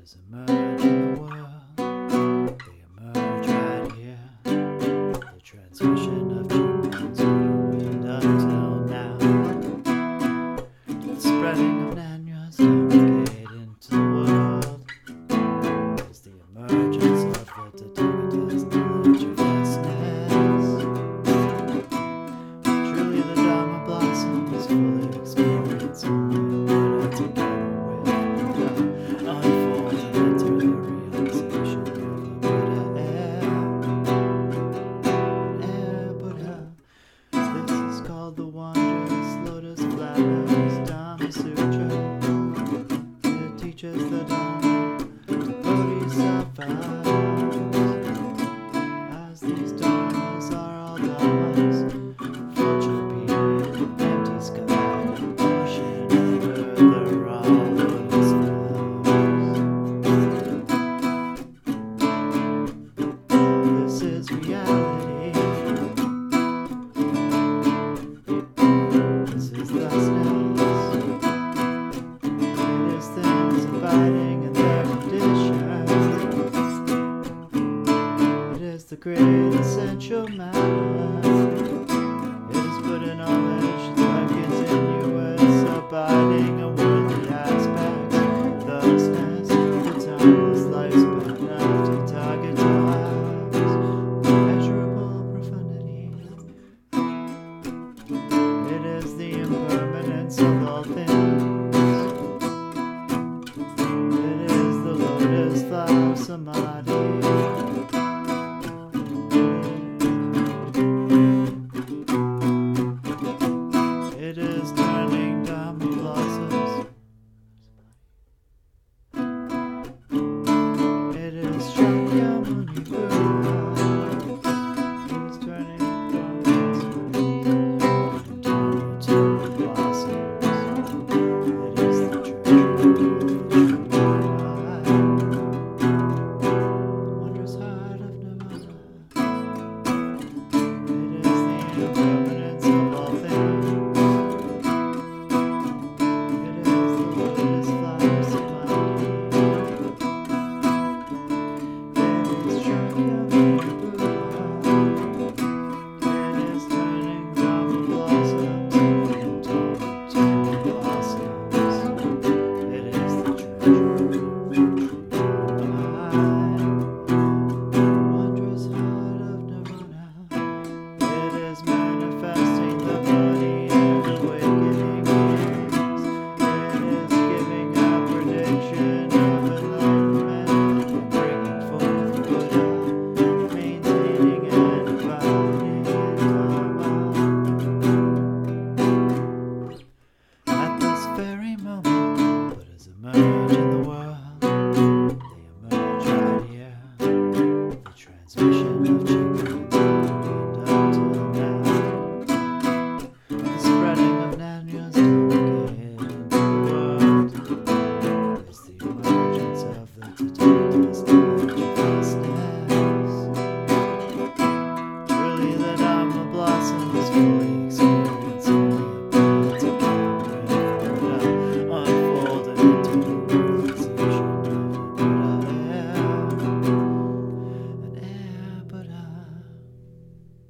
Waters emerge in the world, they emerge right here. The transmission of dreams wind until now. The spreading of Nanyas navigate into the world is the emergence of the Tathagata's knowledge of vastness. Truly the Dharma blossoms fully experience only Buddha together with Buddha unfolds and enter the realization of a Buddha air Buddha. This is called the wondrous Lotus Flowers Dhamma Sutra. It teaches the Dhamma to Bodhisattvas. As these dharmas are all dhammas, fortune empty sky, ocean under the raw lotus flowers. This is reality. This is thusness. It is things abiding in their condition. It is the great essential matter. It is Buddha knowledge, the continuous abiding away.